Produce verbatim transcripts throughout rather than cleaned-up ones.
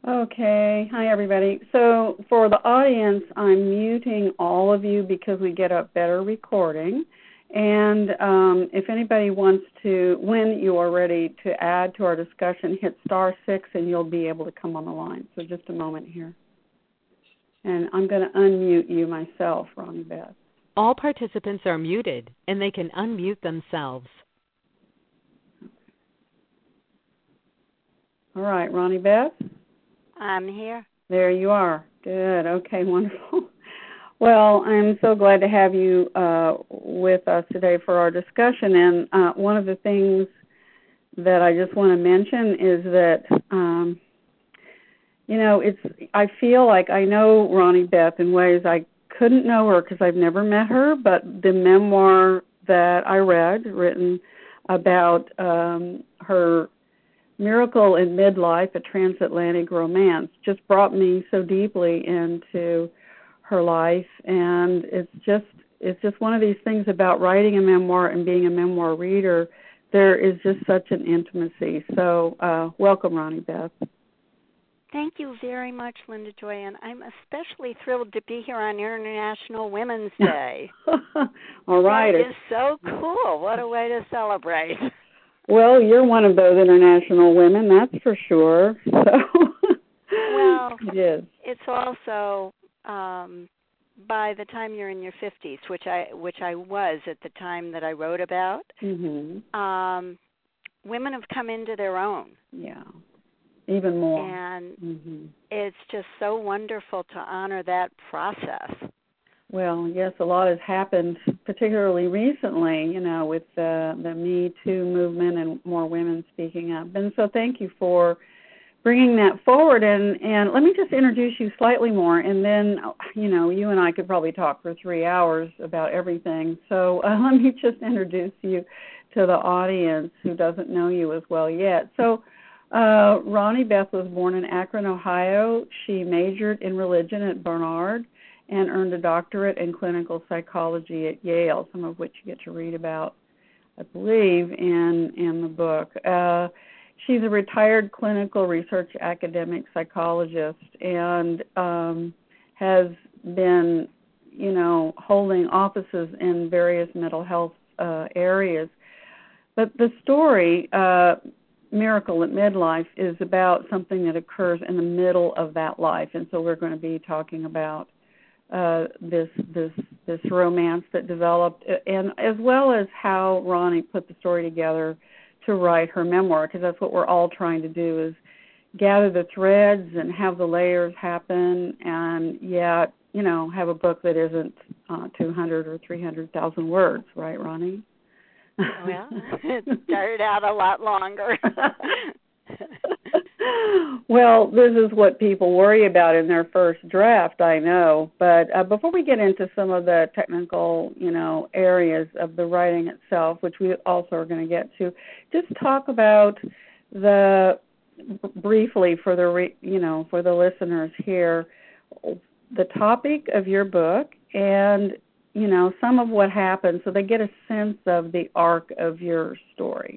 Okay. Hi, everybody. So for the audience, I'm muting all of you because we get a better recording. And um, if anybody wants to, when you are ready to add to our discussion, hit star six and you'll be able to come on the line. So just a moment here. And I'm going to unmute you myself, Ronnie Beth. All participants are muted, and they can unmute themselves. All right, Ronnie Beth? I'm here. There you are. Good. Okay, wonderful. Well, I'm so glad to have you uh, with us today for our discussion. And uh, one of the things that I just want to mention is that, um, you know, it's. I feel like I know Ronnie Beth in ways I couldn't know her because I've never met her, but the memoir that I read, written about um, her Miracle in Midlife, a Transatlantic Romance, just brought me so deeply into her life. And it's just it's just one of these things about writing a memoir and being a memoir reader. There is just such an intimacy. So uh, welcome, Ronnie Beth. Thank you very much, Linda Joy, and I'm especially thrilled to be here on International Women's Day. All right. That is so cool. What a way to celebrate. Well, you're one of those international women, that's for sure. So well, it is. It's also um, by the time you're in your fifties, which I which I was at the time that I wrote about. Mm-hmm. Um, women have come into their own. Yeah. Even more. And mm-hmm. It's just so wonderful to honor that process. Well, yes, a lot has happened, particularly recently, you know, with the, the Me Too movement and more women speaking up. And so thank you for bringing that forward. And, and let me just introduce you slightly more, and then, you know, you and I could probably talk for three hours about everything. So uh, let me just introduce you to the audience who doesn't know you as well yet. So Uh, Ronnie Beth was born in Akron, Ohio. She majored in religion at Barnard and earned a doctorate in clinical psychology at Yale, some of which you get to read about, I believe, in, in the book. Uh, she's a retired clinical research academic psychologist and um, has been, you know, holding offices in various mental health uh, areas. But the story... Uh, Miracle at Midlife is about something that occurs in the middle of that life, and so we're going to be talking about uh, this this this romance that developed, and as well as how Ronnie put the story together to write her memoir, because that's what we're all trying to do is gather the threads and have the layers happen, and yet you know have a book that isn't uh, two hundred or three hundred thousand words, right, Ronnie? Well, it started out a lot longer. Well, this is what people worry about in their first draft, I know. But uh, before we get into some of the technical, you know, areas of the writing itself, which we also are going to get to, just talk about the briefly for the re, you know for the listeners here, the topic of your book and you know, some of what happened so they get a sense of the arc of your story.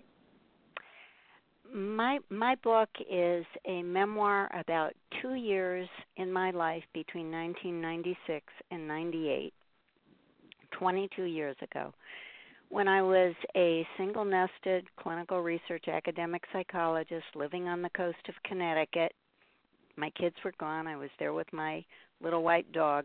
My my book is a memoir about two years in my life between nineteen ninety-six and ninety-eight, twenty-two years ago, when I was a single-nested clinical research academic psychologist living on the coast of Connecticut. My kids were gone. I was there with my little white dog.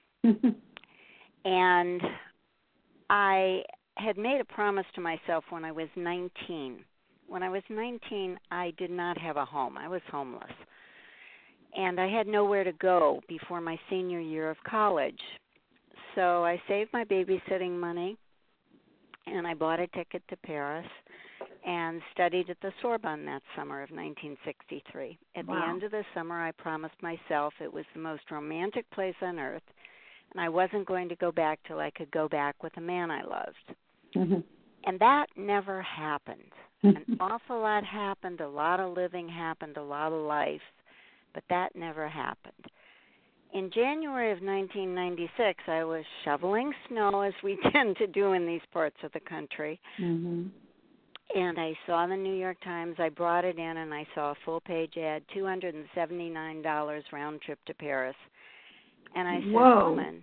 And I had made a promise to myself when I was nineteen. When I was nineteen, I did not have a home. I was homeless. And I had nowhere to go before my senior year of college. So I saved my babysitting money, and I bought a ticket to Paris and studied at the Sorbonne that summer of nineteen sixty-three. At Wow. the end of the summer, I promised myself it was the most romantic place on earth, and I wasn't going to go back till I could go back with a man I loved. Mm-hmm. And that never happened. An awful lot happened, a lot of living happened, a lot of life, but that never happened. In January of nineteen ninety-six, I was shoveling snow, as we tend to do in these parts of the country, mm-hmm. And I saw the New York Times. I brought it in, and I saw a full-page ad, two hundred seventy-nine dollars round trip to Paris. And I said, Whoa. woman,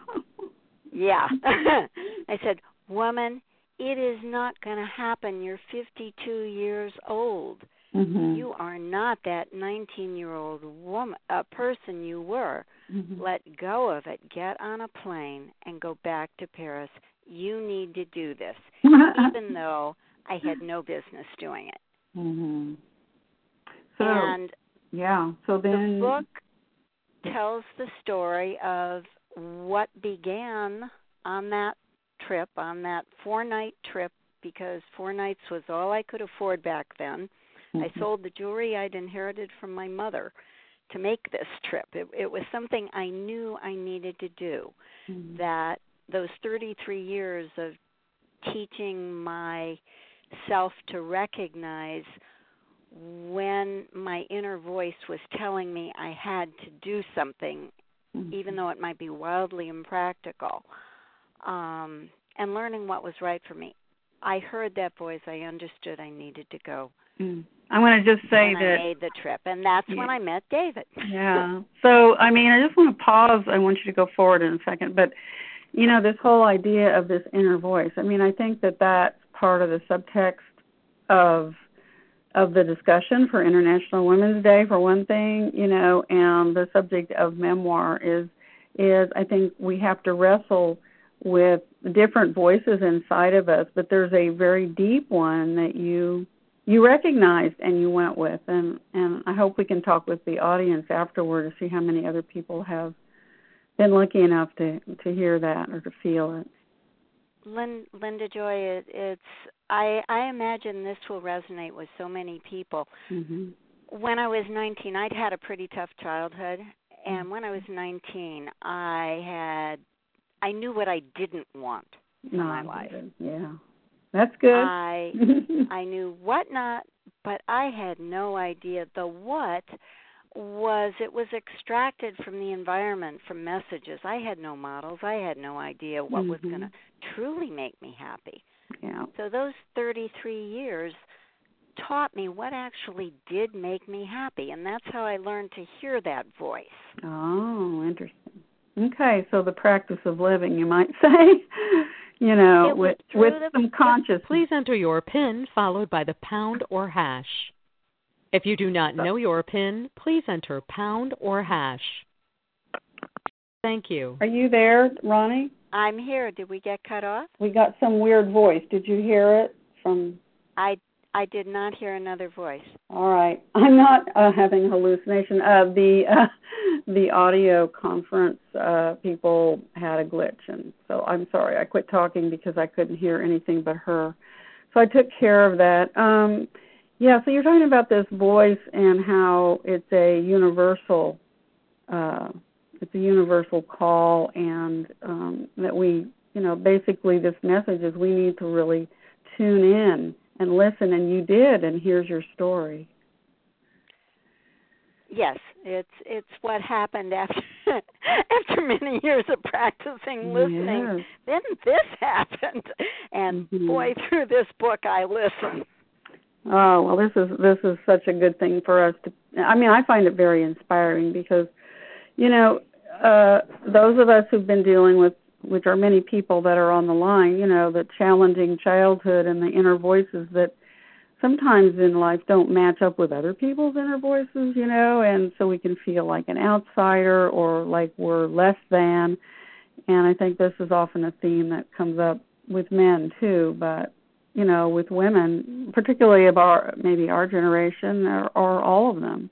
yeah. I said, woman, it is not going to happen. You're fifty-two years old. Mm-hmm. You are not that nineteen-year-old woman, a person you were. Mm-hmm. Let go of it. Get on a plane and go back to Paris. You need to do this, even though I had no business doing it. Mm-hmm. So, and yeah, so then the book tells the story of what began on that trip, on that four-night trip, because four nights was all I could afford back then. Mm-hmm. I sold the jewelry I'd inherited from my mother to make this trip. It, it was something I knew I needed to do, mm-hmm. that those thirty-three years of teaching myself to recognize when my inner voice was telling me I had to do something, mm-hmm. even though it might be wildly impractical, um, and learning what was right for me. I heard that voice. I understood I needed to go. Mm. I want to just say and that I made the trip, and that's yeah. when I met David. Yeah. So, I mean, I just want to pause. I want you to go forward in a second, but you know, this whole idea of this inner voice. I mean, I think that that's part of the subtext of of the discussion for International Women's Day, for one thing, you know, and the subject of memoir is, is I think we have to wrestle with different voices inside of us, but there's a very deep one that you you recognized and you went with, and, and I hope we can talk with the audience afterward to see how many other people have been lucky enough to, to hear that or to feel it. Linda Joy, it, it's I, I imagine this will resonate with so many people. Mm-hmm. When I was nineteen, I'd had a pretty tough childhood, and when I was nineteen, I had I knew what I didn't want in no, my life. Yeah, that's good. I I knew what not, but I had no idea the what was. It was extracted from the environment, from messages. I had no models. I had no idea what mm-hmm. was going to truly make me happy. Yeah. So those thirty-three years taught me what actually did make me happy, and that's how I learned to hear that voice. Oh, interesting. Okay, so the practice of living, you might say, you know, with, with some conscious. Please enter your PIN followed by the pound or hash. If you do not know your PIN, please enter pound or hash. Thank you. Are you there, Ronnie? I'm here. Did we get cut off? We got some weird voice. Did you hear it from? I, I did not hear another voice. All right. I'm not uh, having hallucination. Uh, the uh, the audio conference uh, people had a glitch, and so I'm sorry. I quit talking because I couldn't hear anything but her. So I took care of that. Um, yeah, so you're talking about this voice and how it's a universal uh It's a universal call, and um, that we, you know, basically this message is we need to really tune in and listen, and you did, and here's your story. Yes, it's it's what happened after after many years of practicing listening. Yes. Then this happened, and mm-hmm. boy, through this book I listened. Oh well, this is this is such a good thing for us to. I mean, I find it very inspiring because, you know, uh, those of us who've been dealing with, which are many people that are on the line, you know, the challenging childhood and the inner voices that sometimes in life don't match up with other people's inner voices, you know, and so we can feel like an outsider or like we're less than. And I think this is often a theme that comes up with men too, but, you know, with women, particularly of our, maybe our generation or, or all of them.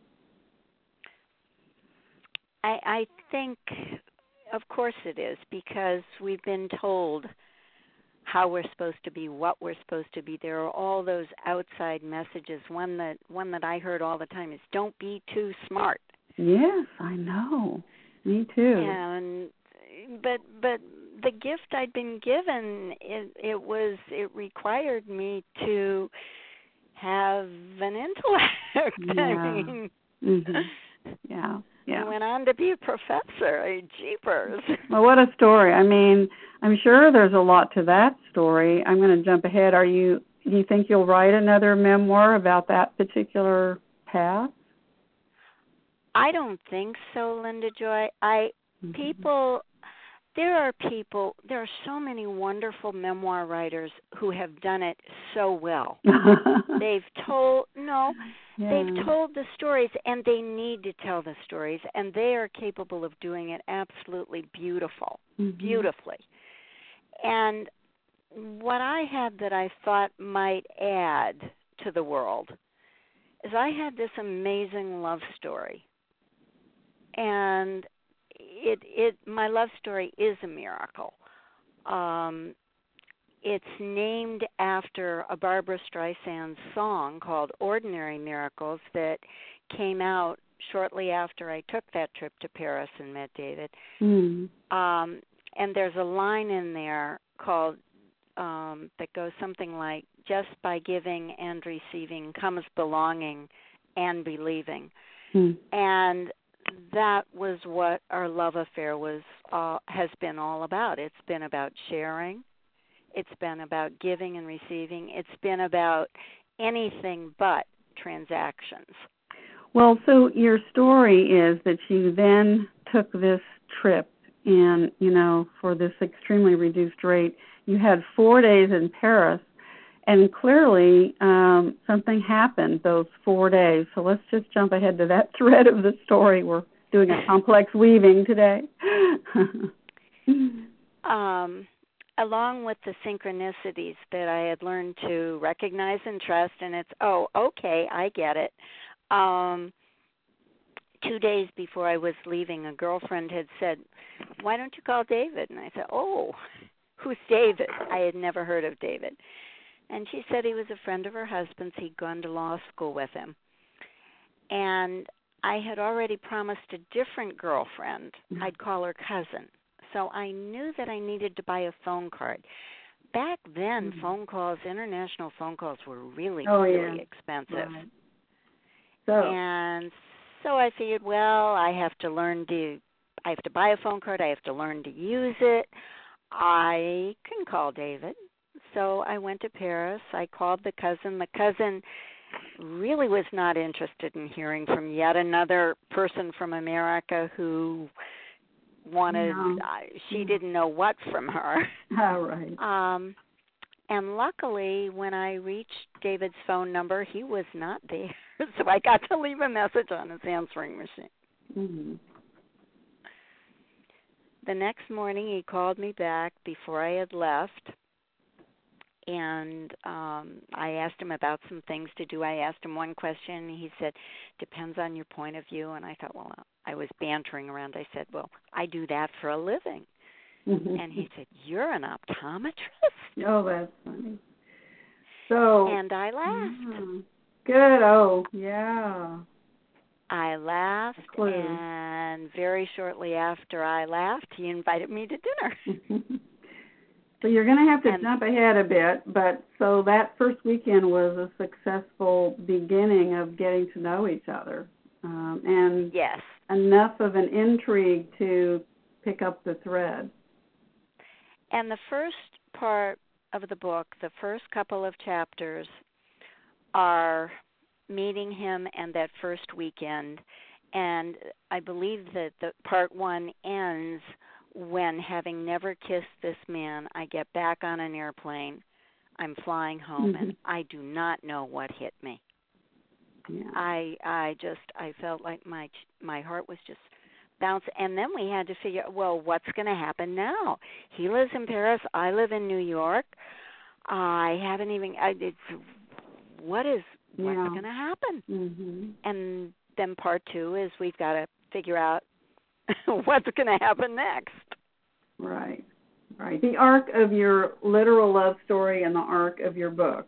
I, I think, of course it is, because we've been told how we're supposed to be, what we're supposed to be. There are all those outside messages. One that one that I heard all the time is, don't be too smart. Yes, I know. Me too. And but but the gift I'd been given, it, it was it required me to have an intellect. Yeah. I mean, mm-hmm. yeah. Yeah. I went on to be a professor. I jeepers. Well, what a story. I mean, I'm sure there's a lot to that story. I'm going to jump ahead. Are you do you think you'll write another memoir about that particular path? I don't think so, Linda Joy. I mm-hmm. people there are people there are so many wonderful memoir writers who have done it so well. They've told no, yeah. they've told the stories, and they need to tell the stories, and they are capable of doing it absolutely beautiful, mm-hmm. beautifully. And what I had that I thought might add to the world is I had this amazing love story. And it it my love story is a miracle. Um, it's named after a Barbra Streisand song called Ordinary Miracles that came out shortly after I took that trip to Paris and met David. Mm. Um, and there's a line in there called um, that goes something like, just by giving and receiving comes belonging and believing. Mm. And that was what our love affair was uh, has been all about. It's been about sharing. It's been about giving and receiving. It's been about anything but transactions. Well, so your story is that you then took this trip, and, you know, for this extremely reduced rate, you had four days in Paris, and clearly um, something happened those four days. So let's just jump ahead to that thread of the story. We're doing a complex weaving today. um, along with the synchronicities that I had learned to recognize and trust, and it's, oh, okay, I get it. Um, two days before I was leaving, a girlfriend had said, why don't you call David? And I said, oh, who's David? I had never heard of David. And she said he was a friend of her husband's. He'd gone to law school with him. And I had already promised a different girlfriend mm-hmm. I'd call her cousin. So I knew that I needed to buy a phone card. Back then, mm-hmm. phone calls, international phone calls were really, oh, really yeah. expensive. Right. So. And so I figured, well, I have to learn to, I have to buy a phone card. I have to learn to use it. I can call David. So I went to Paris. I called the cousin. The cousin really was not interested in hearing from yet another person from America who wanted, no. uh, she didn't know what from her. All right. Um, and luckily, when I reached David's phone number, he was not there. So I got to leave a message on his answering machine. Mm-hmm. The next morning, he called me back before I had left. And um, I asked him about some things to do. I asked him one question, and he said, depends on your point of view. And I thought, well, I was bantering around. I said, well, I do that for a living. Mm-hmm. And he said, you're an optometrist? Oh, that's funny. So, and I laughed. Yeah. Good. Oh, yeah. I laughed, and very shortly after I laughed, he invited me to dinner. So you're going to have to and, jump ahead a bit, but so that first weekend was a successful beginning of getting to know each other, um, and yes. enough of an intrigue to pick up the thread. And the first part of the book, the first couple of chapters, are meeting him and that first weekend, and I believe that the part one ends when, having never kissed this man, I get back on an airplane, I'm flying home, mm-hmm. and I do not know what hit me. Yeah. I I just, I felt like my my heart was just bouncing. And then we had to figure out, well, what's going to happen now? He lives in Paris. I live in New York. I haven't even, I, it's, what is, what's yeah. going to happen? Mm-hmm. And then part two is we've got to figure out what's going to happen next. Right, right. The arc of your literal love story and the arc of your book.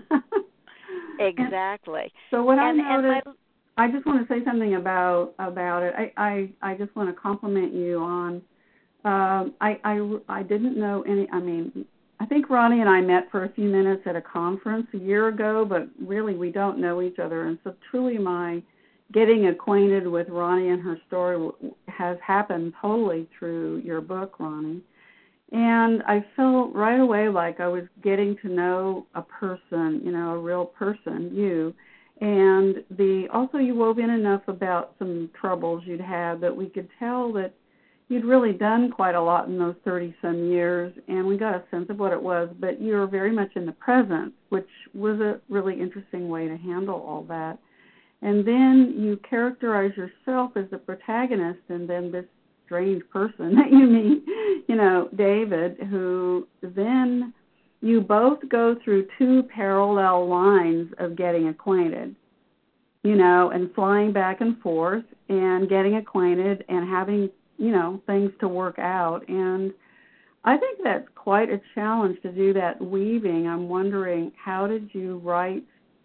Exactly. And so what and, I noticed, my, I just want to say something about about it. I, I, I just want to compliment you on, um, I, I, I didn't know any, I mean, I think Ronnie and I met for a few minutes at a conference a year ago, but really we don't know each other. And so truly my getting acquainted with Ronnie and her story has happened totally through your book, Ronnie. And I felt right away like I was getting to know a person, you know, a real person, you. And the also you wove in enough about some troubles you'd had that we could tell that you'd really done quite a lot in those thirty-some years, and we got a sense of what it was, but you were very much in the present, which was a really interesting way to handle all that. And then you characterize yourself as the protagonist, and then this strange person that you meet, you know, David, who then you both go through two parallel lines of getting acquainted, you know, and flying back and forth and getting acquainted and having, you know, things to work out. And I think that's quite a challenge to do that weaving. I'm wondering, how did you write,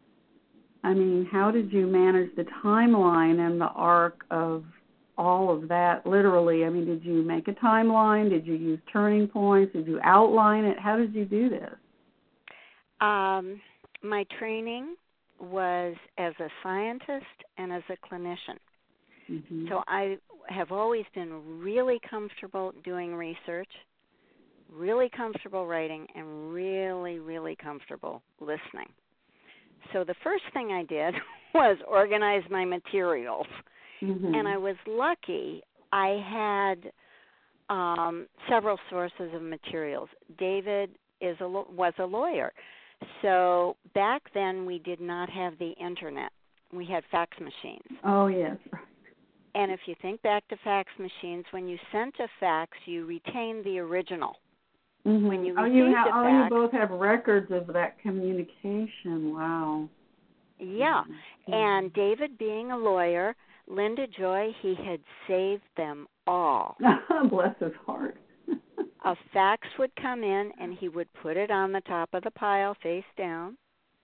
I mean, how did you manage the timeline and the arc of all of that, literally? I mean, did you make a timeline? Did you use turning points? Did you outline it? How did you do this? Um, my training was as a scientist and as a clinician. Mm-hmm. So I have always been really comfortable doing research, really comfortable writing, and really, really comfortable listening. So the first thing I did was organize my materials. Mm-hmm. And I was lucky. I had um, several sources of materials. David is a, was a lawyer. So back then we did not have the Internet. We had fax machines. Oh, yes. And if you think back to fax machines, when you sent a fax, you retained the original. Mm-hmm. When you oh, received you ha- a fax, oh, you both have records of that communication. Wow. Yeah. Mm-hmm. And David, being a lawyer, Linda Joy, he had saved them all. Bless his heart. A fax would come in, and he would put it on the top of the pile face down.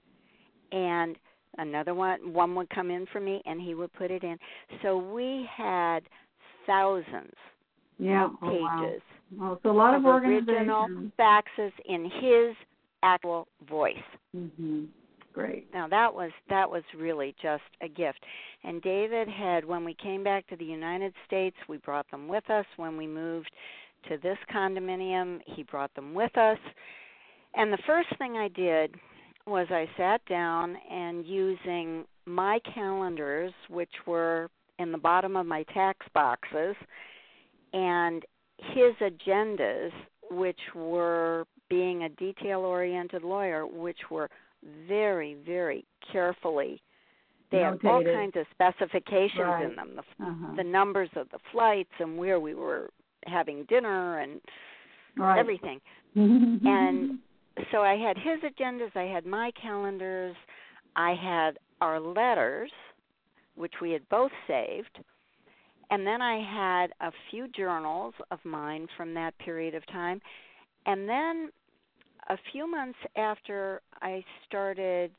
And another one, one would come in for me, and he would put it in. So we had thousands yeah. of pages oh, wow. oh, so a lot of, of original faxes in his actual voice. Mm-hmm. Great. Now that was that was really just a gift. And David had, when we came back to the United States, we brought them with us. When we moved to this condominium, he brought them with us. And the first thing I did was I sat down and, using my calendars, which were in the bottom of my tax boxes, and his agendas, which were, being a detail-oriented lawyer, which were very, very carefully. They Notated. have all kinds of specifications right. in them, the, uh-huh. the numbers of the flights and where we were having dinner and right. everything. And so I had his agendas, I had my calendars, I had our letters, which we had both saved, and then I had a few journals of mine from that period of time. And then a few months after I started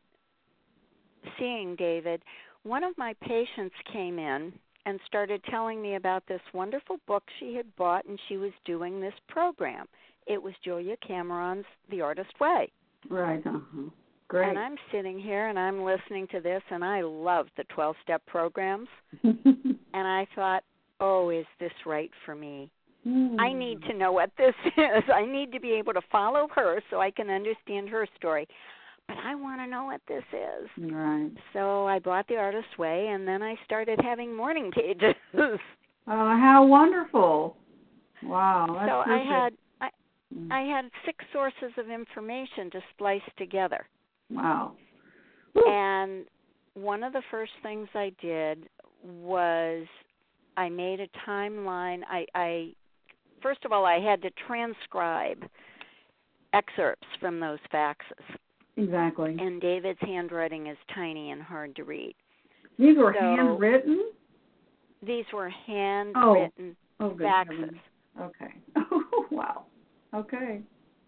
seeing David, one of my patients came in and started telling me about this wonderful book she had bought, and she was doing this program. It was Julia Cameron's The Artist Way. Right, uh-huh. Great. And I'm sitting here and I'm listening to this, and I love the twelve-step programs. And I thought, oh, is this right for me? Mm. I need to know what this is. I need to be able to follow her so I can understand her story. But I want to know what this is. Right. So I bought The Artist's Way, and then I started having morning pages. Oh, how wonderful. Wow. That's so perfect. I had I, mm. I had six sources of information to splice together. Wow. And one of the first things I did was I made a timeline. I, I first of all, I had to transcribe excerpts from those faxes. Exactly. And David's handwriting is tiny and hard to read. These were so handwritten? These were handwritten oh. Oh, faxes. Okay. Oh, wow. Okay.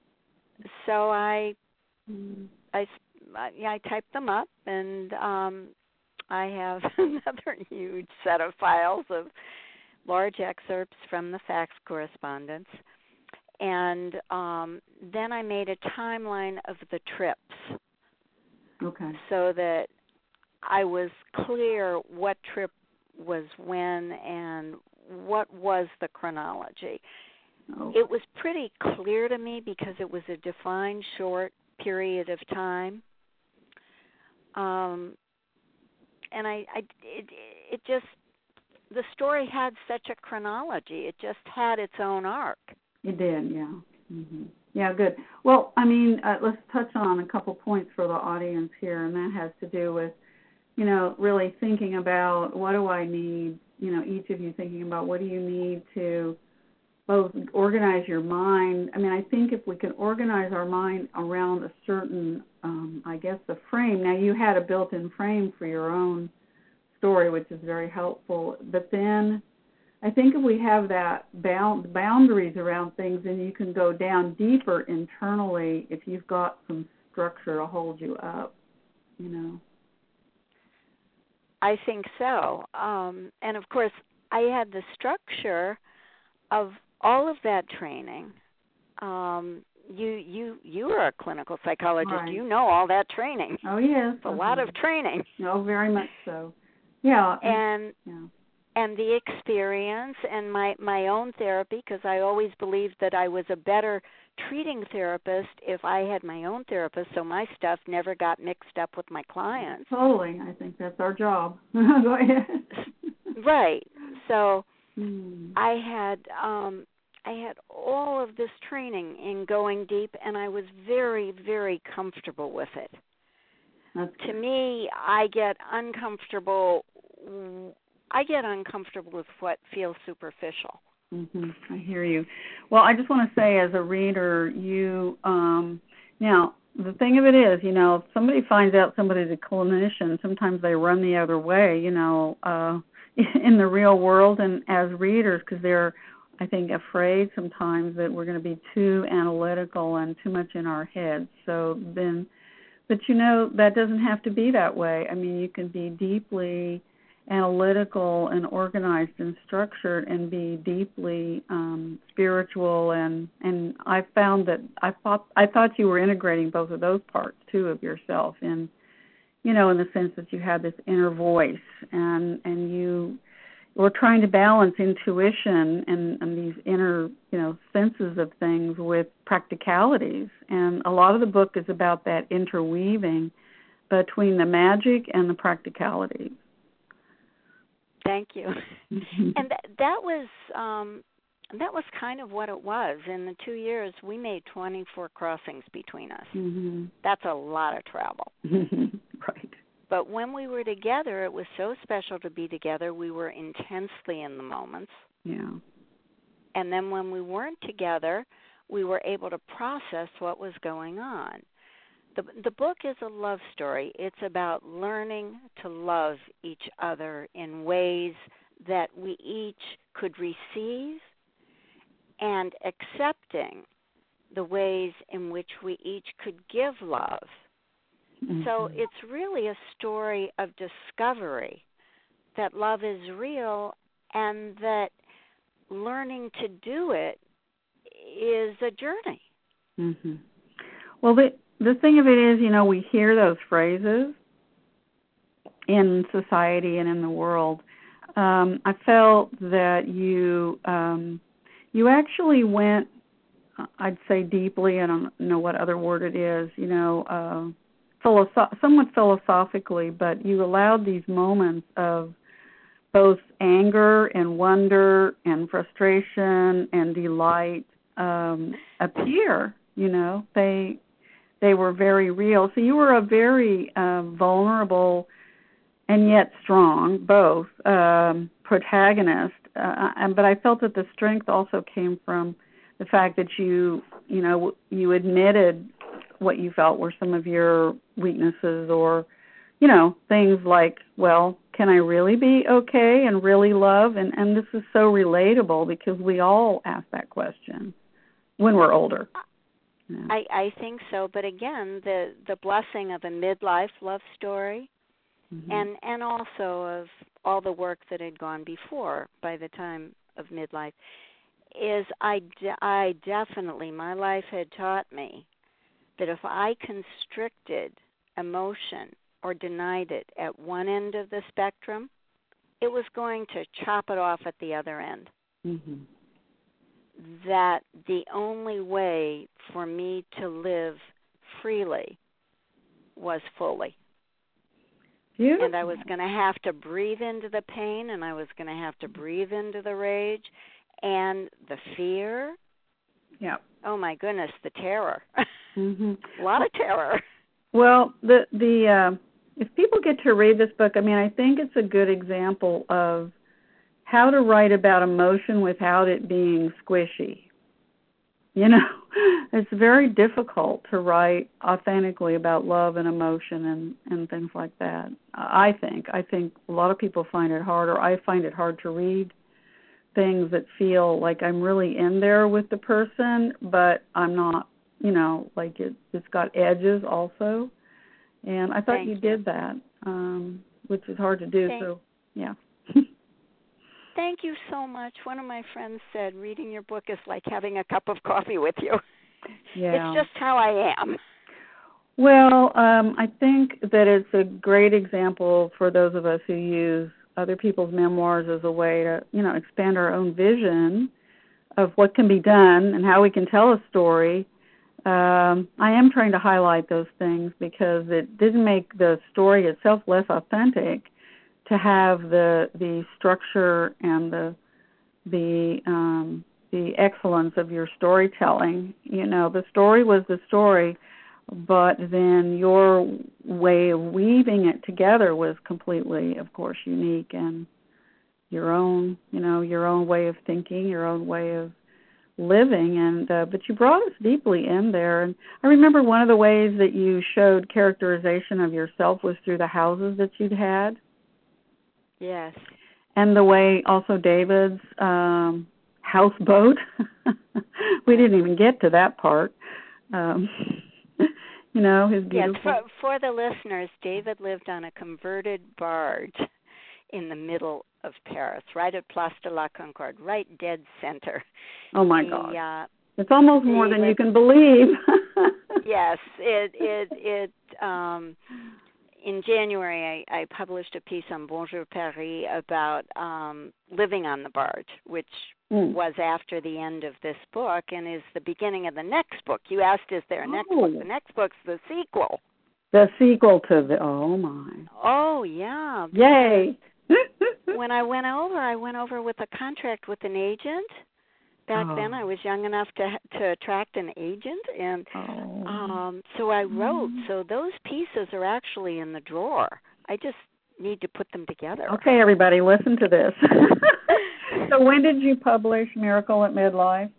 So I, I, yeah, I typed them up, and um, I have another huge set of files of large excerpts from the fax correspondence. And um, then I made a timeline of the trips. Okay. So that I was clear what trip was when and what was the chronology. Oh. It was pretty clear to me because it was a defined short period of time. Um, and I, I it, it just, the story had such a chronology. It just had its own arc. It did, yeah. Mm-hmm. Yeah, good. Well, I mean, uh, let's touch on a couple points for the audience here, and that has to do with, you know, really thinking about what do I need, you know, each of you thinking about what do you need to both organize your mind. I mean, I think if we can organize our mind around a certain, um, I guess, the frame. Now, you had a built-in frame for your own story, which is very helpful. But then I think if we have that bound, boundaries around things, then you can go down deeper internally if you've got some structure to hold you up, you know. I think so. Um, and, of course, I had the structure of all of that training. Um, you you you are a clinical psychologist. Right. You know all that training. Oh, yes. It's a lot of training. Oh, very much so. Yeah. And yeah. and the experience and my, my own therapy, because I always believed that I was a better treating therapist if I had my own therapist, so my stuff never got mixed up with my clients. Totally. I think that's our job. Go ahead. Right. So hmm. I had um, I had all of this training in going deep, and I was very, very comfortable with it. That's to good. me, I get uncomfortable. I get uncomfortable with what feels superficial. Mm-hmm. I hear you. Well, I just want to say, as a reader, you um, now the thing of it is, you know, if somebody finds out somebody's a clinician, sometimes they run the other way, you know, uh, in the real world, and as readers, because they're, I think, afraid sometimes that we're going to be too analytical and too much in our heads. So then, but you know, that doesn't have to be that way. I mean, you can be deeply analytical and organized and structured and be deeply um, spiritual, and and I found that I thought I thought you were integrating both of those parts too of yourself, in you know, in the sense that you had this inner voice, and and you were trying to balance intuition and, and these inner, you know, senses of things with practicalities, and a lot of the book is about that interweaving between the magic and the practicalities. Thank you. And that, that was um, that was kind of what it was. In the two years, we made twenty-four crossings between us. Mm-hmm. That's a lot of travel. Right. But when we were together, it was so special to be together. We were intensely in the moments. Yeah. And then when we weren't together, we were able to process what was going on. The, the book is a love story. It's about learning to love each other in ways that we each could receive, and accepting the ways in which we each could give love. Mm-hmm. So it's really a story of discovery that love is real, and that learning to do it is a journey. Mm-hmm. Well, the the thing of it is, you know, we hear those phrases in society and in the world. Um, I felt that you um, you actually went, I'd say deeply, I don't know what other word it is, you know, uh, philosoph- somewhat philosophically, but you allowed these moments of both anger and wonder and frustration and delight um, appear, you know, they they were very real. So you were a very uh, vulnerable and yet strong, both, um, protagonist. Uh, and, but I felt that the strength also came from the fact that you, you know, you admitted what you felt were some of your weaknesses, or, you know, things like, well, can I really be okay and really love? And, and this is so relatable because we all ask that question when we're older. Yeah. I, I think so, but again, the, the blessing of a midlife love story, mm-hmm. and and also of all the work that had gone before by the time of midlife, is I, de- I definitely, my life had taught me that if I constricted emotion or denied it at one end of the spectrum, it was going to chop it off at the other end. Mm-hmm. that the only way for me to live freely was fully. Beautiful. And I was going to have to breathe into the pain, and I was going to have to breathe into the rage and the fear. Yeah. Oh, my goodness, the terror. Mm-hmm. A lot of terror. Well, the the uh, if people get to read this book, I mean, I think it's a good example of how to write about emotion without it being squishy. You know, it's very difficult to write authentically about love and emotion and, and things like that. I think. I think a lot of people find it harder. I find it hard to read things that feel like I'm really in there with the person, but I'm not, you know, like it, it's got edges also. And I thought Thank you, you did that, um, which is hard to do. Thank so, yeah. Thank you so much. One of my friends said reading your book is like having a cup of coffee with you. Yeah. It's just how I am. Well, um, I think that it's a great example for those of us who use other people's memoirs as a way to, you know, expand our own vision of what can be done and how we can tell a story. Um, I am trying to highlight those things because it didn't make the story itself less authentic to have the the structure and the the um, the excellence of your storytelling. You know, the story was the story, but then your way of weaving it together was completely, of course, unique and your own, you know, your own way of thinking, your own way of living. And uh, but you brought us deeply in there. And I remember one of the ways that you showed characterization of yourself was through the houses that you'd had. Yes. And the way also David's um, houseboat. We didn't even get to that part. Um, you know, his beautiful. Yes, for, for the listeners, David lived on a converted barge in the middle of Paris, right at Place de la Concorde, right dead center. Oh my he, God! Uh, it's almost more David, than you can believe. Yes, it it it. Um, in January, I, I published a piece on Bonjour Paris about um, living on the barge, which mm. was after the end of this book and is the beginning of the next book. You asked, is there a next oh. book? The next book's the sequel. The sequel to the, oh my. Oh, yeah. Yay. When I went over, I went over with a contract with an agent. Back oh. then, I was young enough to to attract an agent, and oh. um, so I wrote. So those pieces are actually in the drawer. I just need to put them together. Okay, everybody, listen to this. So when did you publish Miracle at Midlife?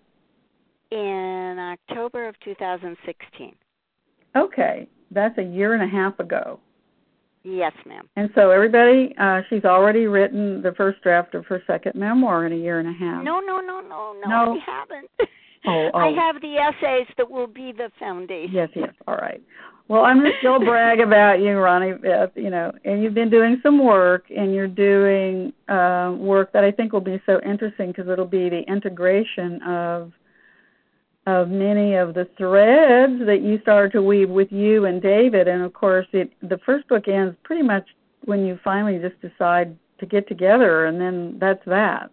In October of two thousand sixteen. Okay, that's a year and a half ago. Yes, ma'am. And so everybody, uh, she's already written the first draft of her second memoir in a year and a half. No, no, no, no, no, no. I haven't. Oh, oh. I have the essays that will be the foundation. Yes, yes, all right. Well, I'm going to still brag about you, Ronnie, Beth, you know, and you've been doing some work, and you're doing uh, work that I think will be so interesting because it'll be the integration of of many of the threads that you started to weave with you and David. And, of course, it the first book ends pretty much when you finally just decide to get together, and then that's that,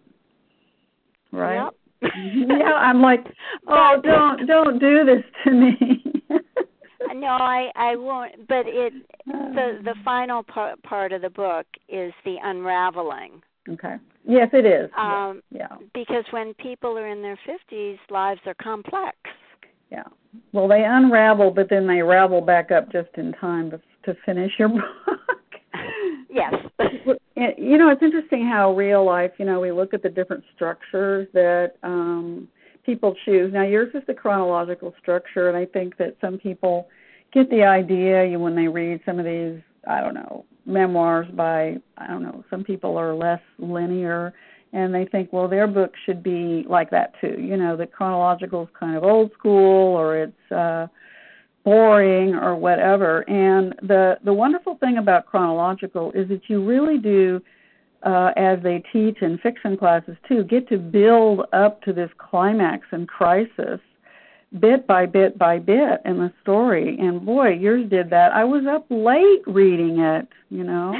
right? Yep. Yeah, I'm like, oh, don't don't do this to me. No, I, I won't. But it the the final part part of the book is the unraveling. Okay. Yes, it is. Um, yeah. Because when people are in their fifties, lives are complex. Yeah. Well, they unravel, but then they ravel back up just in time to, to finish your book. Yes. You know, it's interesting how real life, you know, we look at the different structures that um, people choose. Now, yours is the chronological structure, and I think that some people get the idea when they read some of these, I don't know, memoirs by, I don't know, some people are less linear, and they think, well, their book should be like that too. You know, that chronological is kind of old school, or it's uh, boring, or whatever. And the, the wonderful thing about chronological is that you really do, uh, as they teach in fiction classes too, get to build up to this climax and crisis bit by bit by bit in the story. And boy, yours did that. I was up late reading it, you know.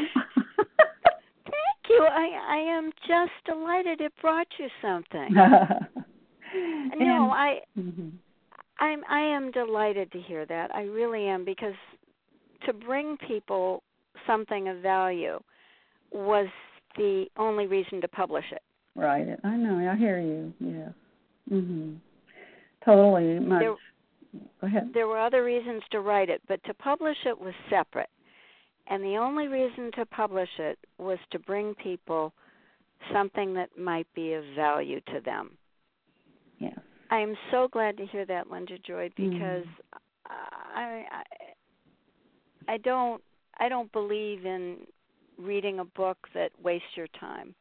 Thank you. I, I am just delighted it brought you something. No, and, I, mm-hmm. I'm, I am delighted to hear that. I really am, because to bring people something of value was the only reason to publish it. Right. I know. I hear you. Yes. Mhm. Totally. Much. There, Go ahead. There were other reasons to write it, but to publish it was separate. And the only reason to publish it was to bring people something that might be of value to them. Yes. I am so glad to hear that, Linda Joy, because mm. I, I I don't I don't believe in reading a book that wastes your time.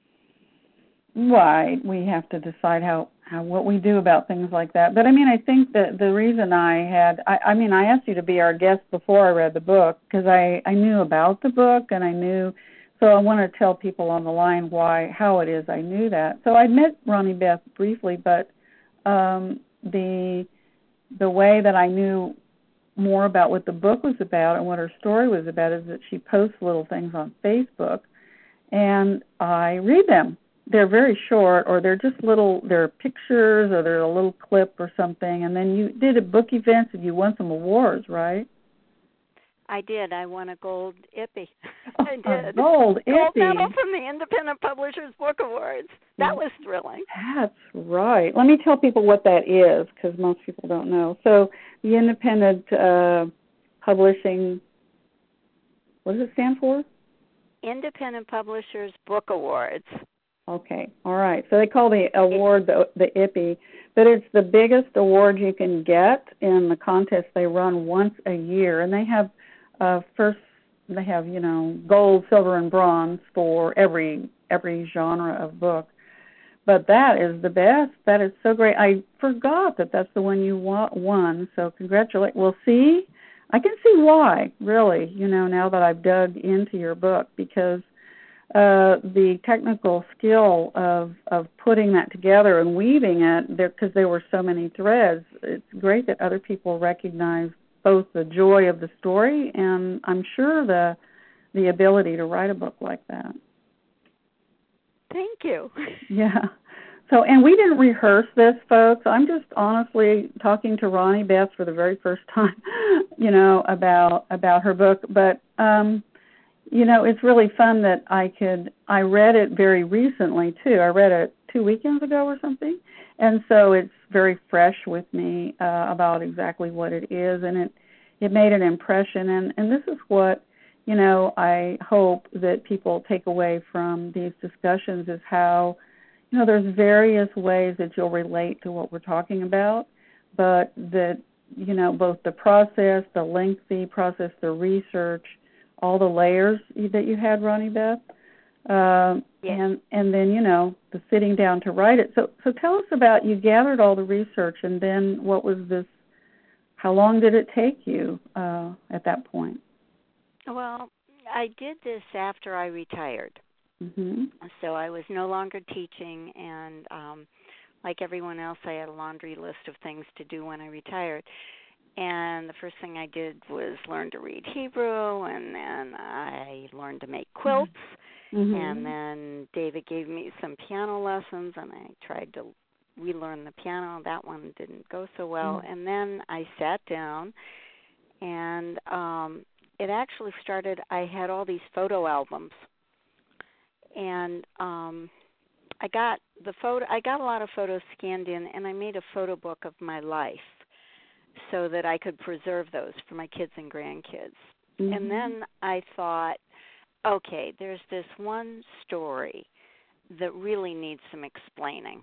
Right. We have to decide how, how what we do about things like that. But I mean, I think that the reason I had, I, I mean, I asked you to be our guest before I read the book because I, I knew about the book and I knew, so I want to tell people on the line why, how it is I knew that. So I met Ronnie Beth briefly, but um, the the way that I knew more about what the book was about and what her story was about is that she posts little things on Facebook, and I read them. They're very short, or they're just little, they're pictures, or they're a little clip or something, and then you did a book events and you won some awards, right? I did. I won a gold Ippy. Oh, I did. A gold Ippy. Gold medal from the Independent Publishers Book Awards. That was thrilling. That's right. Let me tell people what that is, because most people don't know. So the Independent uh, Publishing, what does it stand for? Independent Publishers Book Awards. Okay, all right. So they call the award the, the Ippy, but it's the biggest award you can get in the contest. They run once a year, and they have uh, first they have you know gold, silver, and bronze for every every genre of book. But that is the best. That is so great. I forgot that that's the one you won. So congratulations. Well, see, I can see why. Really, you know, now that I've dug into your book, because Uh, the technical skill of, of putting that together and weaving it, because there were so many threads, it's great that other people recognize both the joy of the story and I'm sure the the ability to write a book like that. Thank you. Yeah. So, and we didn't rehearse this, folks. I'm just honestly talking to Ronnie Beth for the very first time, you know, about about her book, but um you know, it's really fun that I could, I read it very recently, too. I read it two weekends ago or something. And so it's very fresh with me uh, about exactly what it is. And it, it made an impression. And, and this is what, you know, I hope that people take away from these discussions is how, you know, there's various ways that you'll relate to what we're talking about, but that, you know, both the process, the lengthy process, the research, all the layers that you had, Ronnie Beth, uh, yes. and and then you know the sitting down to write it. So so tell us about, you gathered all the research, and then what was this? How long did it take you uh, at that point? Well, I did this after I retired, mm-hmm. so I was no longer teaching, and um, like everyone else, I had a laundry list of things to do when I retired. And the first thing I did was learn to read Hebrew, and then I learned to make quilts. Mm-hmm. And then David gave me some piano lessons, and I tried to relearn the piano. That one didn't go so well. Mm-hmm. And then I sat down, and um, it actually started, I had all these photo albums. And um, I got the photo. I got a lot of photos scanned in, and I made a photo book of my life, so that I could preserve those for my kids and grandkids. Mm-hmm. And then I thought, okay, there's this one story that really needs some explaining.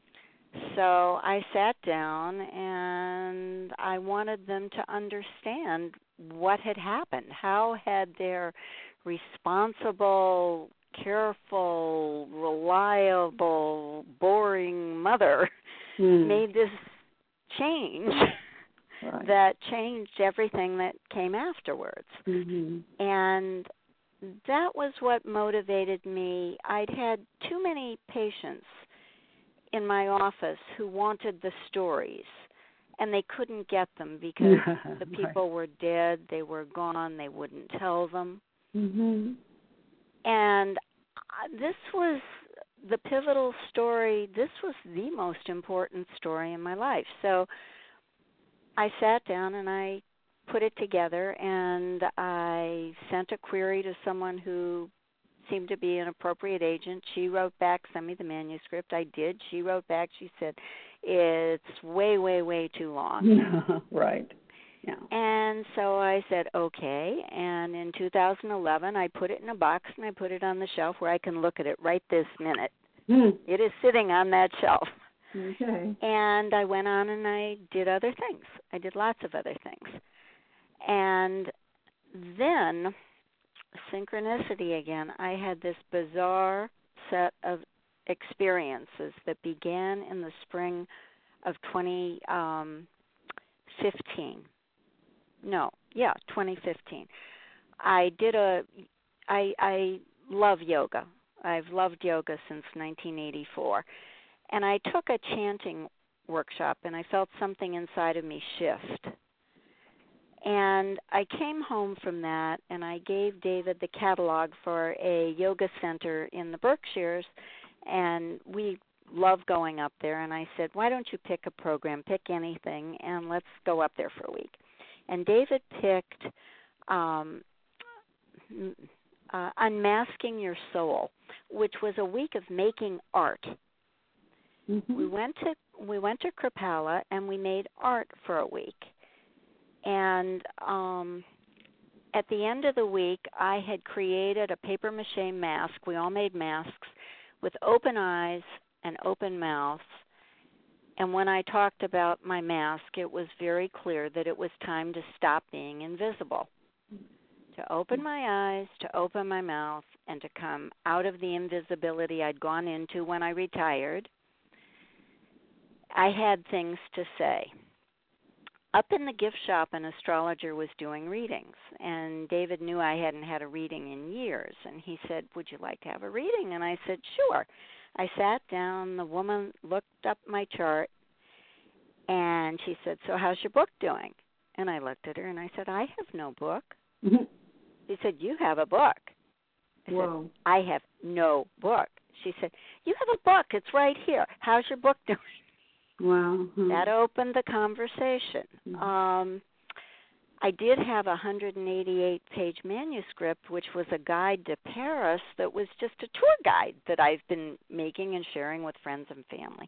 So I sat down and I wanted them to understand what had happened. How had their responsible, careful, reliable, boring mother mm. made this change? Right. That changed everything that came afterwards. Mm-hmm. And that was what motivated me. I'd had too many patients in my office who wanted the stories, and they couldn't get them because the people right. were dead, they were gone, they wouldn't tell them. Mm-hmm. And this was the pivotal story, this was the most important story in my life. So I sat down and I put it together, and I sent a query to someone who seemed to be an appropriate agent. She wrote back, sent me the manuscript. I did. She wrote back. She said, it's way, way, way too long. Right. Yeah. And so I said, okay. And in two thousand eleven, I put it in a box, and I put it on the shelf where I can look at it right this minute. Mm. It is sitting on that shelf. Okay. And I went on and I did other things. I did lots of other things. And then, synchronicity again, I had this bizarre set of experiences that began in the spring of twenty fifteen. No, yeah, twenty fifteen. I did a, I, I love yoga. I've loved yoga since nineteen eighty-four. And I took a chanting workshop, and I felt something inside of me shift. And I came home from that, and I gave David the catalog for a yoga center in the Berkshires, and we love going up there. And I said, why don't you pick a program, pick anything, and let's go up there for a week. And David picked um, uh, Unmasking Your Soul, which was a week of making art. Mm-hmm. We went to we went to Kripalu, and we made art for a week. And um, at the end of the week, I had created a papier-mâché mask. We all made masks with open eyes and open mouths. And when I talked about my mask, it was very clear that it was time to stop being invisible, to open my eyes, to open my mouth, and to come out of the invisibility I'd gone into when I retired. I had things to say. Up in the gift shop, an astrologer was doing readings, and David knew I hadn't had a reading in years, and he said, would you like to have a reading? And I said, sure. I sat down, the woman looked up my chart, and she said, so how's your book doing? And I looked at her, and I said, I have no book. Mm-hmm. She said, you have a book. I Whoa. said, I have no book. She said, you have a book. It's right here. How's your book doing? Wow. Hmm. That opened the conversation. Mm-hmm. Um, I did have a one hundred eighty-eight page manuscript, which was a guide to Paris that was just a tour guide that I've been making and sharing with friends and family.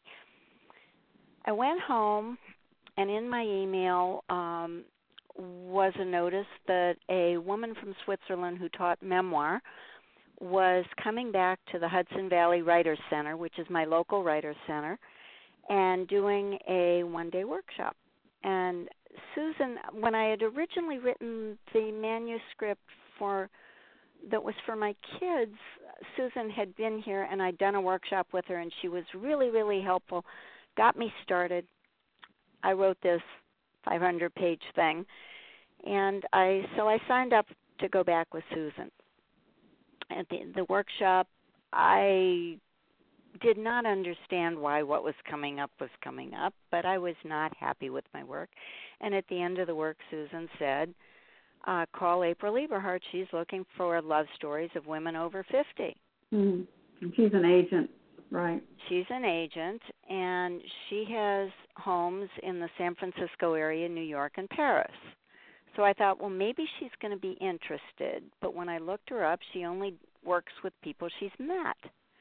I went home, and in my email um, was a notice that a woman from Switzerland who taught memoir was coming back to the Hudson Valley Writers Center, which is my local writers center, and doing a one-day workshop. And Susan, when I had originally written the manuscript for that was for my kids, Susan had been here, and I'd done a workshop with her, and she was really, really helpful, got me started. I wrote this five hundred page thing, and I so I signed up to go back with Susan. At the, the workshop, I did not understand why what was coming up was coming up, but I was not happy with my work. And at the end of the work, Susan said, uh, call April Eberhardt. She's looking for love stories of women over fifty. Mm-hmm. She's an agent, right? She's an agent, and she has homes in the San Francisco area, New York, and Paris. So I thought, well, maybe she's going to be interested. But when I looked her up, she only works with people she's met.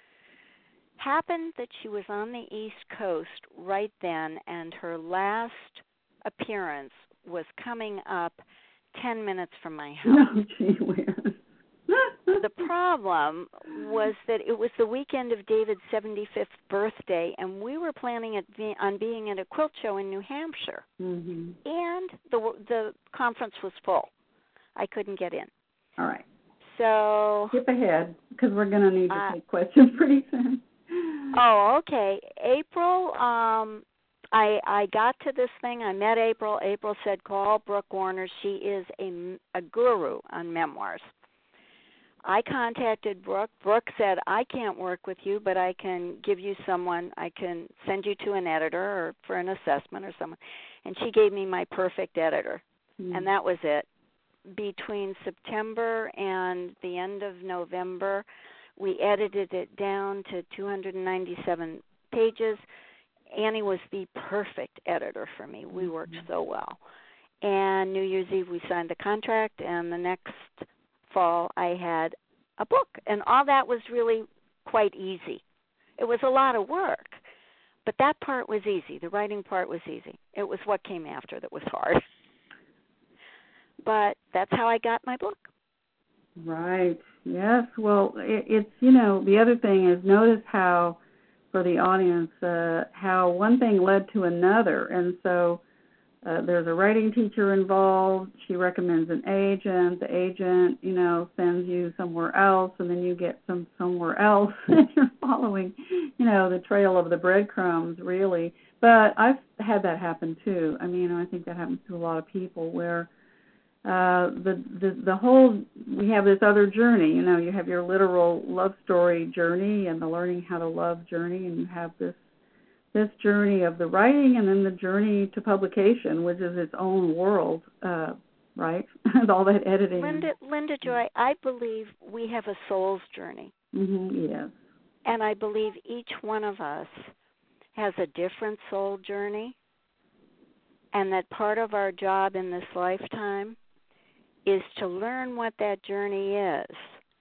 Happened that she was on the East Coast right then, and her last appearance was coming up ten minutes from my house. No, gee whiz. The problem was that it was the weekend of David's seventy-fifth birthday, and we were planning at be, on being at a quilt show in New Hampshire. Mm-hmm. And the the conference was full. I couldn't get in. All right. So skip ahead, because we're going to need to uh, take questions pretty soon. Oh, okay. April, um, I I got to this thing. I met April. April said, call Brooke Warner. She is a, a guru on memoirs. I contacted Brooke. Brooke said, I can't work with you, but I can give you someone. I can send you to an editor or for an assessment or someone. And she gave me my perfect editor, mm. and that was it. Between September and the end of November, We edited it down to two hundred ninety-seven pages. Annie was the perfect editor for me. We worked so well. And New Year's Eve, we signed the contract, and the next fall, I had a book. And all that was really quite easy. It was a lot of work, but that part was easy. The writing part was easy. It was what came after that was hard. But that's how I got my book. Right. Yes. Well, it, it's, you know, the other thing is notice how, for the audience, uh, how one thing led to another. And so uh, there's a writing teacher involved. She recommends an agent. The agent, you know, sends you somewhere else, and then you get some somewhere else. And you're following, you know, the trail of the breadcrumbs, really. But I've had that happen, too. I mean, I think that happens to a lot of people where Uh, the, the the whole, we have this other journey, you know, you have your literal love story journey and the learning how to love journey, and you have this this journey of the writing, and then the journey to publication, which is its own world, uh, right? And all that editing. Linda, Linda Joy, I believe we have a soul's journey. Mm-hmm, yes. And I believe each one of us has a different soul journey, and that part of our job in this lifetime is to learn what that journey is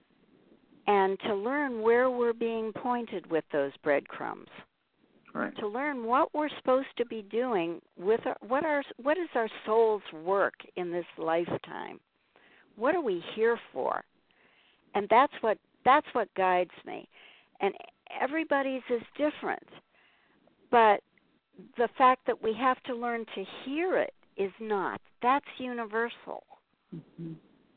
and to learn where we're being pointed with those breadcrumbs. Right. To learn what we're supposed to be doing with our, what our what is our soul's work in this lifetime. What are we here for? And that's what that's what guides me. And everybody's is different. But the fact that we have to learn to hear it is not. That's universal. Mm-hmm.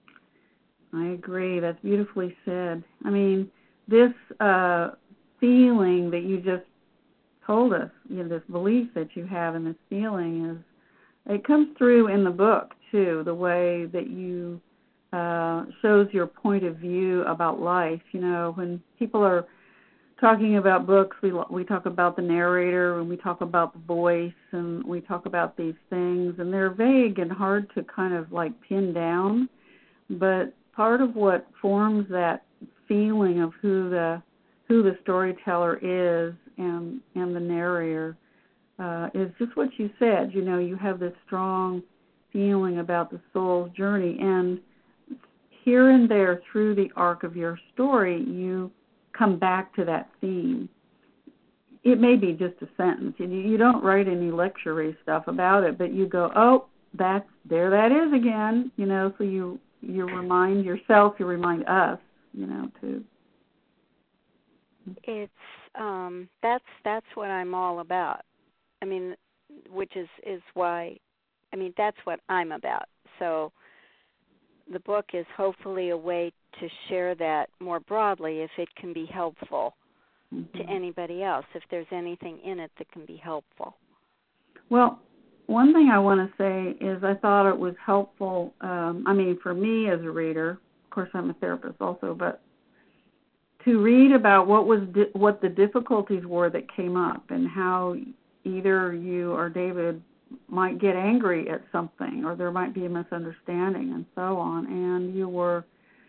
I agree. That's beautifully said. I mean, this uh, feeling that you just told us, you know, this belief that you have and this feeling is, it comes through in the book, too, the way that you uh, shows your point of view about life. You know, when people are talking about books, we we talk about the narrator, and we talk about the voice, and we talk about these things, and they're vague and hard to kind of like pin down. But part of what forms that feeling of who the who the storyteller is and and the narrator uh, is just what you said. You know, you have this strong feeling about the soul's journey, and here and there through the arc of your story, you come back to that theme. It may be just a sentence. You, you don't write any lecture-y stuff about it, but you go, oh, that's there that is again, you know, so you you remind yourself, you remind us, you know, too. It's um that's that's what I'm all about. I mean, which is is why I mean, that's what I'm about. So the book is hopefully a way to share that more broadly if it can be helpful mm-hmm. to anybody else, if there's anything in it that can be helpful. Well, one thing I want to say is I thought it was helpful, um, I mean, for me as a reader, of course I'm a therapist also, but to read about what was di- what the difficulties were that came up and how either you or David might get angry at something, or there might be a misunderstanding and so on, and you were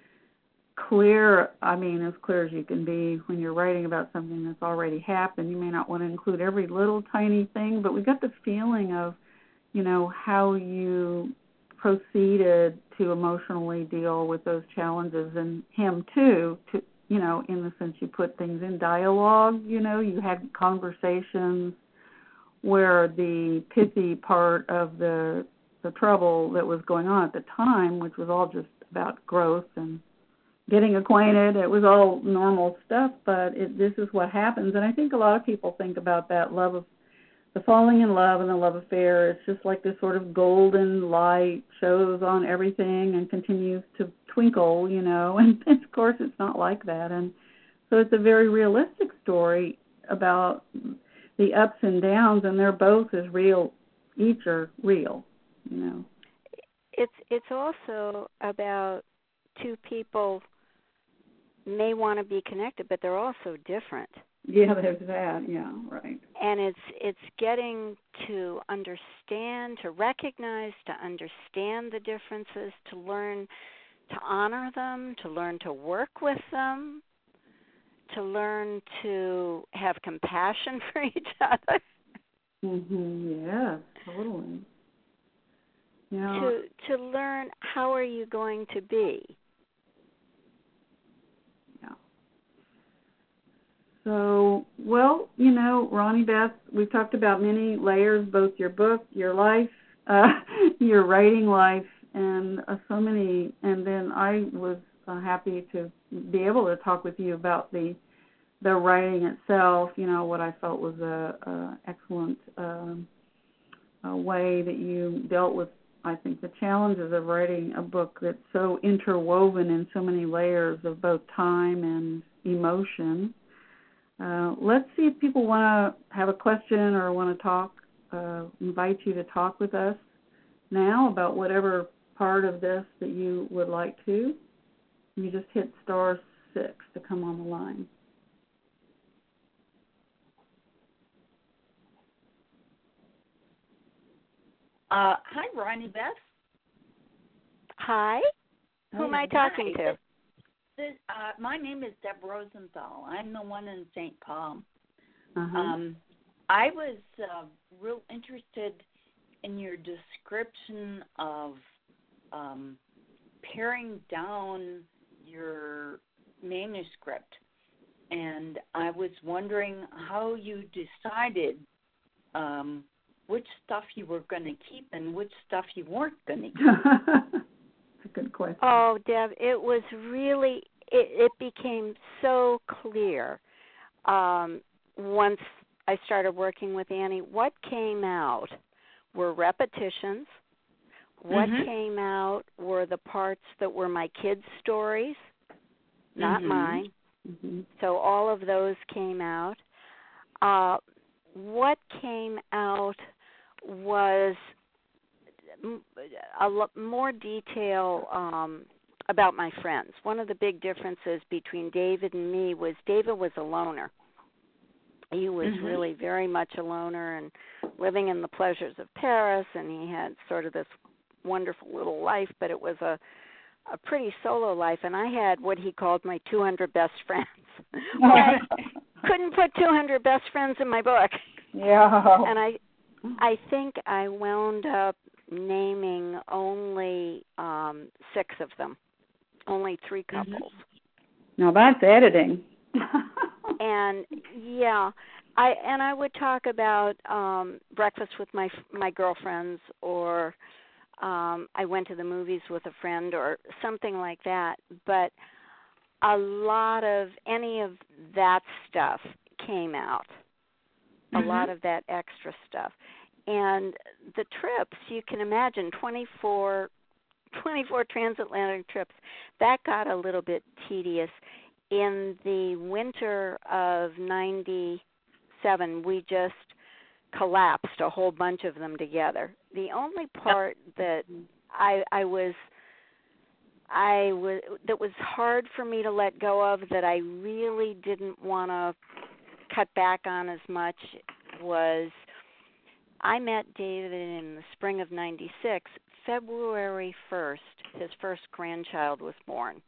clear, I mean, as clear as you can be when you're writing about something that's already happened. You may not want to include every little tiny thing, but we got the feeling of, you know, how you proceeded to emotionally deal with those challenges, and him too, to, you know, in the sense you put things in dialogue, you know, you had conversations where the pithy part of the the trouble that was going on at the time, which was all just about growth and getting acquainted, it was all normal stuff, but it, this is what happens. And I think a lot of people think about that love of the falling in love and the love affair. It's just like this sort of golden light shows on everything and continues to twinkle, you know, and of course it's not like that. And so it's a very realistic story about the ups and downs, and they're both as real, each are real, you know. It's it's also about two people may want to be connected, but they're also different. Yeah, there's that, yeah, right. And it's it's getting to understand, to recognize, to understand the differences, to learn to honor them, to learn to work with them. to learn to have compassion for each other. Mhm. Yeah, totally. Yeah. To to learn how are you going to be. Yeah. So, well, you know, Ronnie Beth, we've talked about many layers, both your book, your life, uh, your writing life, and uh, so many. And then I was uh, happy to be able to talk with you about the the writing itself. You know, what I felt was a, a excellent um, a way that you dealt with, I think, the challenges of writing a book that's so interwoven in so many layers of both time and emotion. Uh, let's see if people want to have a question or want to talk, uh, invite you to talk with us now about whatever part of this that you would like to. You just hit star six to come on the line. Uh, hi, Ronnie Beth. Hi. Who am I talking Hi. to? This, this, uh, my name is Deb Rosenthal. I'm the one in Saint Paul. Uh-huh. Um, I was uh, real interested in your description of um, paring down your manuscript, and I was wondering how you decided um, which stuff you were going to keep and which stuff you weren't going to keep. That's a good question. Oh, Deb, it was really, it, it became so clear um, once I started working with Annie. What came out were repetitions. What mm-hmm. came out were the parts that were my kids' stories, not mm-hmm. mine. Mm-hmm. So all of those came out. Uh, what came out was a lot more detail um, about my friends. One of the big differences between David and me was David was a loner. He was mm-hmm. really very much a loner and living in the pleasures of Paris, and he had sort of this wonderful little life, but it was a, a pretty solo life, and I had what he called my two hundred best friends. Well, I couldn't put two hundred best friends in my book. Yeah. And I I think I wound up naming only um, six of them, only three couples. Mm-hmm. Now that's editing. And yeah, I and I would talk about um, breakfast with my my girlfriends, or um, I went to the movies with a friend, or something like that. But a lot of any of that stuff came out. A mm-hmm. lot of that extra stuff. And the trips, you can imagine, twenty-four, twenty-four transatlantic trips, that got a little bit tedious. In the winter of ninety-seven, we just collapsed a whole bunch of them together. The only part that I, I was, I was that was hard for me to let go of, that I really didn't want to cut back on as much, was I met David in the spring of ninety-six. February first, his first grandchild was born.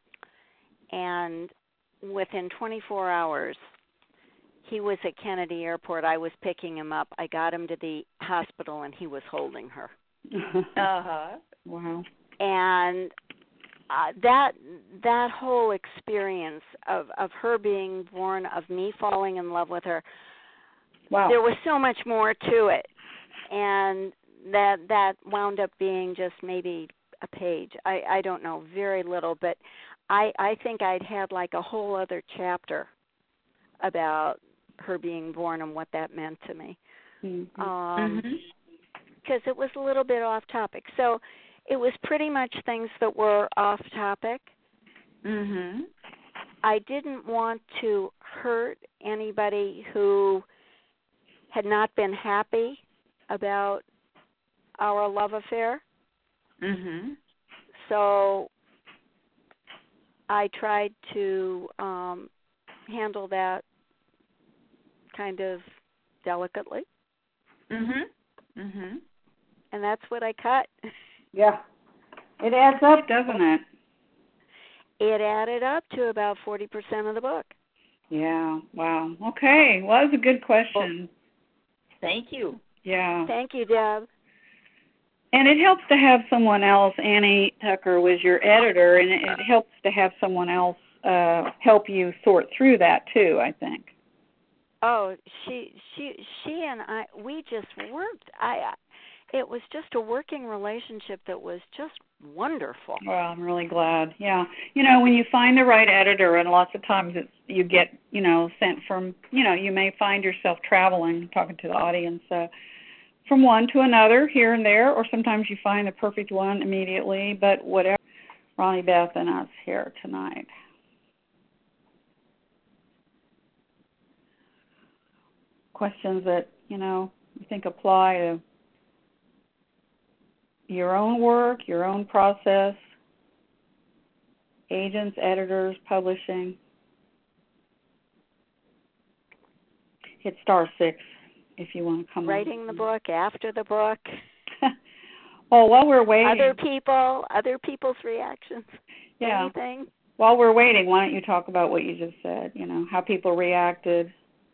And within twenty-four hours, he was at Kennedy Airport. I was picking him up. I got him to the hospital, and he was holding her. Uh-huh. Wow. And uh, that that whole experience of, of her being born, of me falling in love with her, wow. There was so much more to it. And that that wound up being just maybe a page. I, I don't know, very little, but I, I think I'd had like a whole other chapter about her being born and what that meant to me. Mm-hmm. Um, mm-hmm. because it was a little bit off topic. So it was pretty much things that were off topic. Mm-hmm. I didn't want to hurt anybody who had not been happy about our love affair. Mm-hmm. So I tried to um, handle that kind of delicately. Mm-hmm. Mm-hmm. And that's what I cut. Yeah. It adds up, doesn't it? It added up to about forty percent of the book. Yeah. Wow. Okay. Well, that was a good question. Well, thank you. Yeah. Thank you, Deb. And it helps to have someone else. Annie Tucker was your editor, and it, it helps to have someone else uh, help you sort through that too, I think. Oh, she she she and I, we just worked. I it was just a working relationship that was just wonderful. Well, I'm really glad. Yeah. You know, when you find the right editor, and lots of times it's you get, you know, sent from, you know, you may find yourself traveling, talking to the audience, uh, from one to another here and there, or sometimes you find the perfect one immediately, but whatever. Ronnie Beth and us here tonight. Questions that, you know, you think apply to your own work, your own process, agents, editors, publishing. Hit star six if you want to come Writing on. the book, after the book. Well, while we're waiting. Other people, other people's reactions. Yeah. Anything. While we're waiting, why don't you talk about what you just said, you know, how people reacted?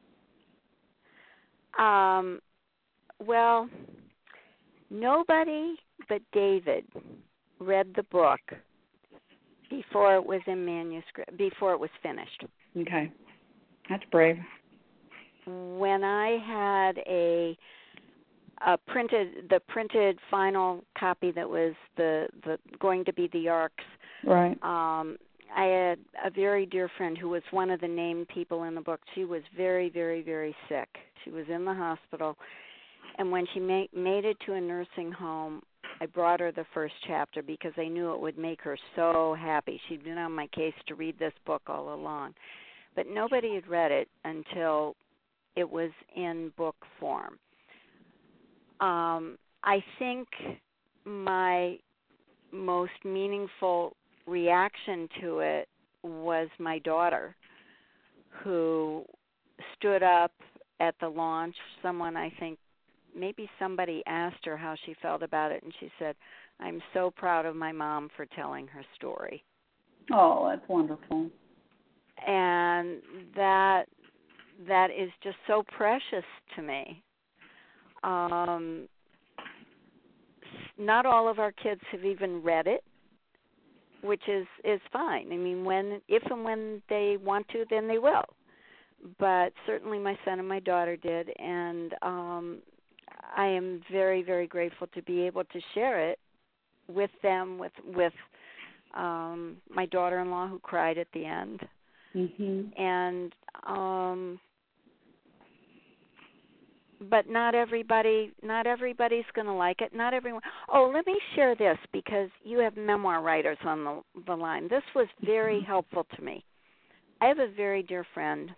Um, well, nobody but David read the book before it was in manuscript, before it was finished. Okay. That's brave. When I had a, a printed, the printed final copy that was the, the going to be the Arcs, right. Um, I had a very dear friend who was one of the named people in the book. She was very, very, very sick. She was in the hospital. And when she ma- made it to a nursing home, I brought her the first chapter because I knew it would make her so happy. She'd been on my case to read this book all along. But nobody had read it until it was in book form. Um, I think my most meaningful reaction to it was my daughter, who stood up at the launch. Someone, I think, maybe somebody asked her how she felt about it, and she said, "I'm so proud of my mom for telling her story." Oh, that's wonderful. And that that is just so precious to me. Um, not all of our kids have even read it, which is, is fine. I mean, when if and when they want to, then they will. But certainly my son and my daughter did, and um, I am very, very grateful to be able to share it with them, with with um, my daughter-in-law who cried at the end. Mm-hmm. And um, but not everybody, not everybody's going to like it. Not everyone. Oh, let me share this because you have memoir writers on the, the line. This was very helpful to me. I have a very dear friend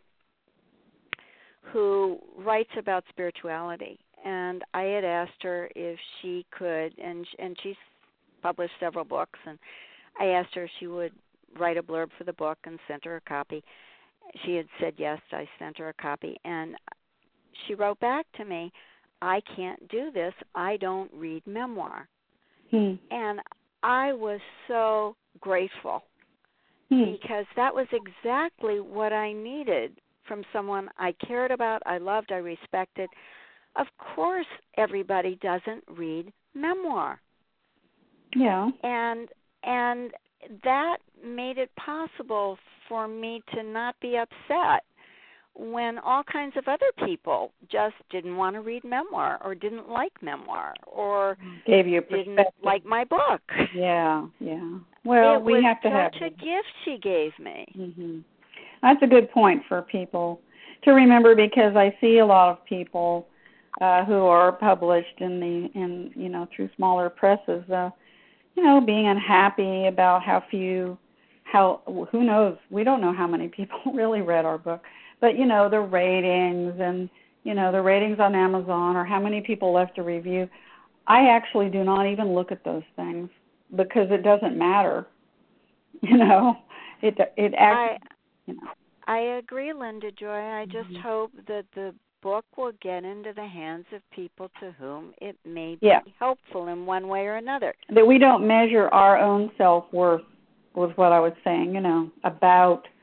who writes about spirituality, and I had asked her if she could, and and she's published several books, and I asked her if she would write a blurb for the book and sent her a copy. She had said yes. I sent her a copy, and she wrote back to me, "I can't do this. I don't read memoir." Hmm. And I was so grateful hmm. because that was exactly what I needed from someone I cared about, I loved, I respected. Of course, everybody doesn't read memoir. Yeah. And and that made it possible for me to not be upset when all kinds of other people just didn't want to read memoir or didn't like memoir or gave you a didn't perspective. like my book. Yeah, yeah. Well, it we was have to have such a gift she gave me. Mm-hmm. That's a good point for people to remember, because I see a lot of people uh, who are published in the in you know through smaller presses, uh, you know, being unhappy about how few, how who knows? We don't know how many people really read our book. But, you know, the ratings and, you know, the ratings on Amazon or how many people left a review, I actually do not even look at those things because it doesn't matter. You know, it it actually, I, you know. I agree, Linda Joy. I just mm-hmm. hope that the book will get into the hands of people to whom it may be yeah. helpful in one way or another. That we don't measure our own self-worth was what I was saying, you know, about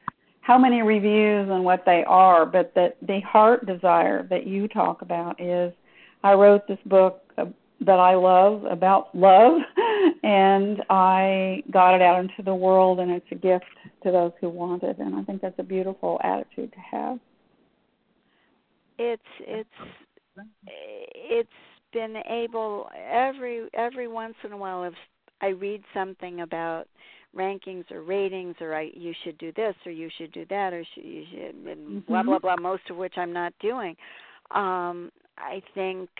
how many reviews and what they are, but that the heart desire that you talk about is, I wrote this book uh, that I love about love, and I got it out into the world, and it's a gift to those who want it, and I think that's a beautiful attitude to have. It's it's it's been able every every once in a while if I read something about rankings or ratings, or I you should do this or you should do that, or sh- you should and Mm-hmm. blah blah blah. Most of which I'm not doing. Um, I think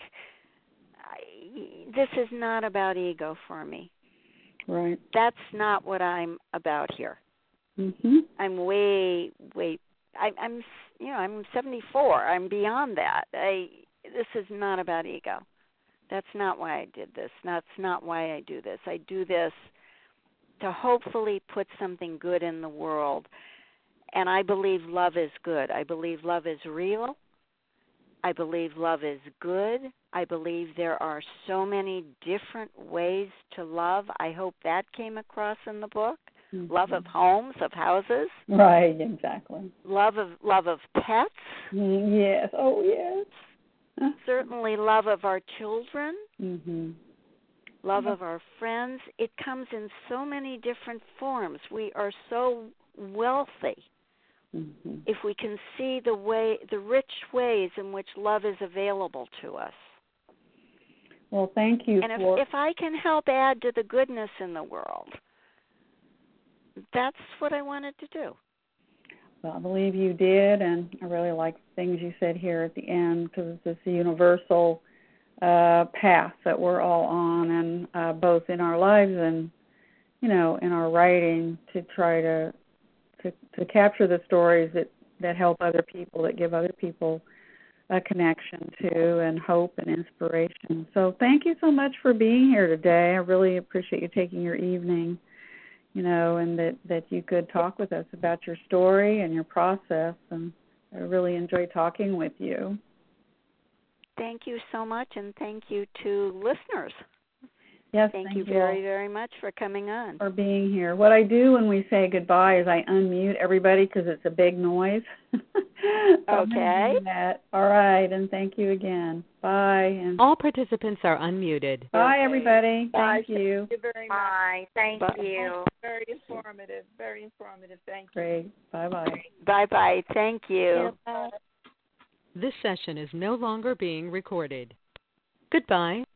I, this is not about ego for me. Right. That's not what I'm about here. Mm-hmm. I'm way way. I, I'm you know I'm seventy-four. I'm beyond that. I this is not about ego. That's not why I did this. That's not why I do this. I do this to hopefully put something good in the world. And I believe love is good. I believe love is real. I believe love is good. I believe there are so many different ways to love. I hope that came across in the book. Mm-hmm. Love of homes, of houses. Right, exactly. Love of love of pets. Mm, yes. Oh, yes. Certainly love of our children. Mm-hmm. Love of our friends. It comes in so many different forms. We are so wealthy mm-hmm. if we can see the way, the rich ways in which love is available to us. Well, thank you. And for... if, if I can help add to the goodness in the world, that's what I wanted to do. Well, I believe you did, and I really like the things you said here at the end, because it's a universal uh, path that we're all on, and uh, both in our lives and, you know, in our writing, to try to to, to capture the stories that, that help other people, that give other people a connection to and hope and inspiration. So thank you so much for being here today. I really appreciate you taking your evening, you know, and that, that you could talk with us about your story and your process, and I really enjoyed talking with you. Thank you so much, and thank you to listeners. Yes, thank, thank you you very, very much for coming on. For being here. What I do when we say goodbye is I unmute everybody because it's a big noise. So okay. do that. All right, and thank you again. Bye. And all participants are unmuted. Bye, everybody. Bye. Thank you. Thank you very much. Bye. Thank Bye. you. Very informative. Very informative. Thank you. Great. Bye-bye. Bye-bye. Thank you. Yeah, bye. This session is no longer being recorded. Goodbye.